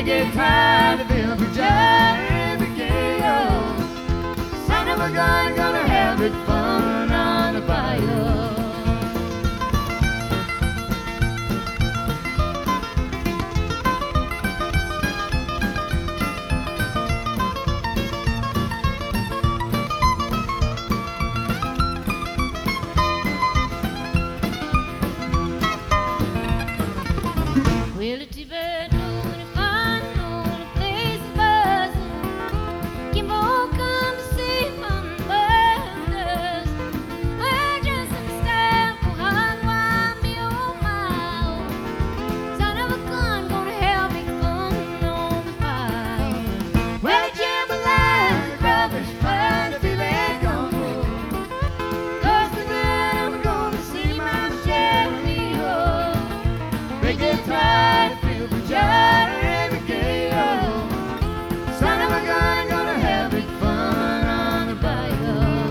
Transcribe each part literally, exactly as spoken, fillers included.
They get tired of every jar, every gale. Son of a gun, gonna have it fun on the bayou. Well, it's even doing fun, doing things buzzing. Kimbo come to see my mothers. Well, just understand for hard why me oh my oh. Son of a gun gonna have me fun on the fire. Well, jambalaya, crawfish pie, the filet gumbo. Cause tonight I'm gonna see my Chevy oh. They get tired. Every gale. Son of a gun, gonna have it fun on the bayou.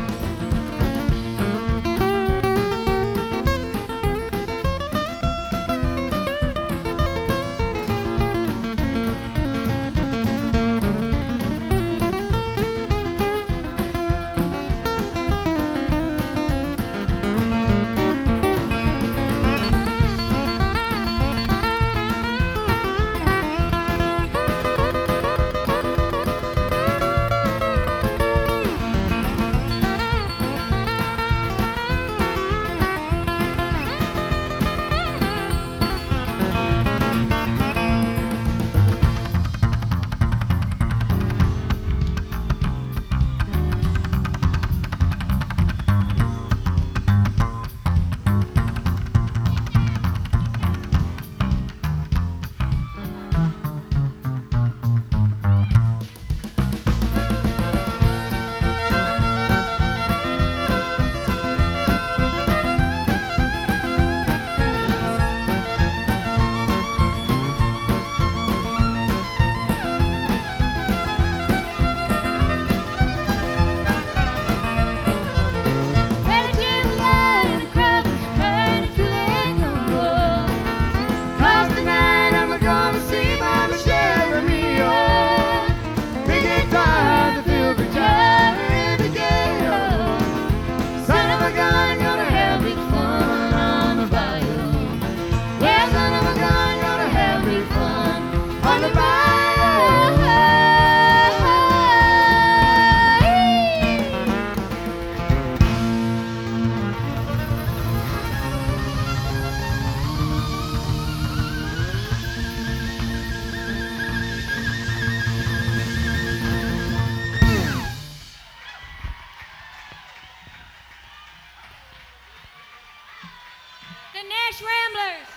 The Nash Ramblers.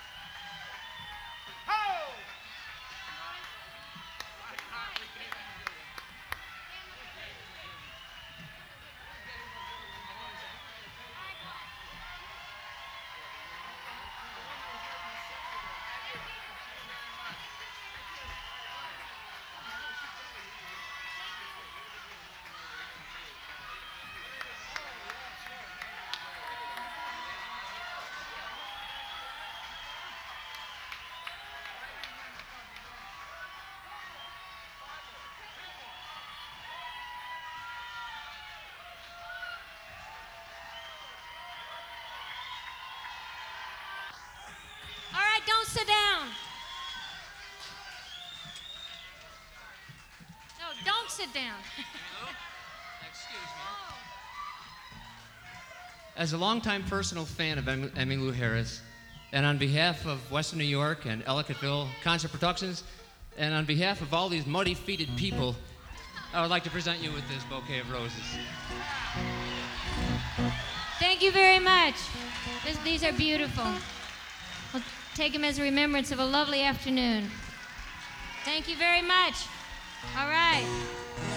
Don't sit down. No, don't sit down. Excuse me. As a longtime personal fan of Em- Emmylou Harris, and on behalf of Western New York and Ellicottville Concert Productions, and on behalf of all these muddy-feeted people, I would like to present you with this bouquet of roses. Thank you very much. This, these are beautiful. We'll take them as a remembrance of a lovely afternoon. Thank you very much. All right.